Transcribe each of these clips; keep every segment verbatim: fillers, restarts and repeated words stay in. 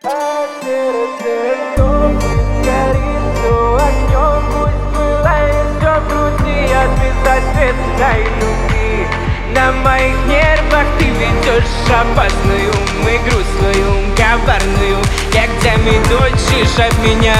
А сердце вновь горит все огнем, пусть пылает все в груди от безответной любви. На моих нервах ты ведешь опасную игру свою, коварную, локтями точишь от меня.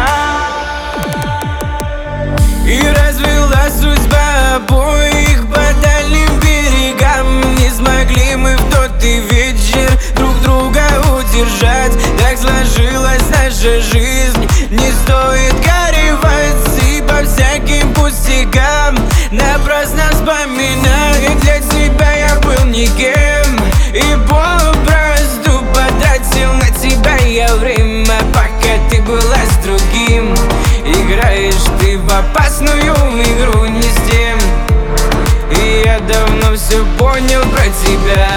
И развела судьба обоих по дальним берегам. Не смогли мы в тот и вечер друг друга удержать. Так сложилась наша жизнь, не стоит горевать и по всяким пустякам напрасно вспоминать. Для тебя я был никем и попросту потратил на тебя я время, пока ты была с другим. Играешь ты в опасную игру не с тем, и я давно все понял про тебя.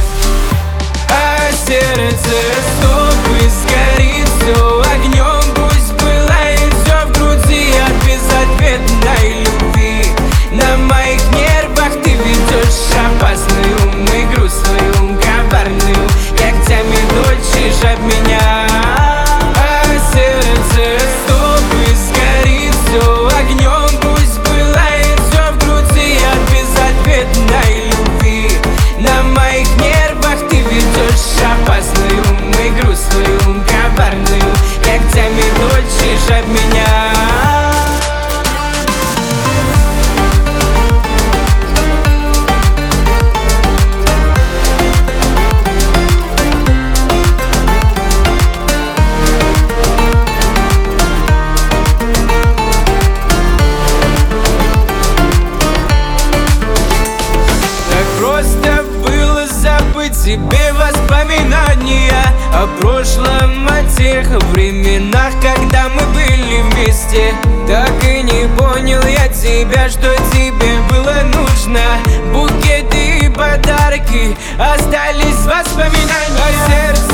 А сердце стоп и сгорит все огнем, пусть пылает все в груди от безответной любви. На моих нервах ты ведешь опасную игру свою, коварную, локтями точишь от меня. А сердце стоп и сгорит все огнем, пусть пылает все в груди от безответной любви. На моих нервах ты ведешь опасную игру свою, коварную, локтями точишь от меня. Просто было забыть себе воспоминания о прошлом, о тех временах, когда мы были вместе. Так и не понял я тебя, что тебе было нужно. Букеты и подарки остались воспоминания. А сердце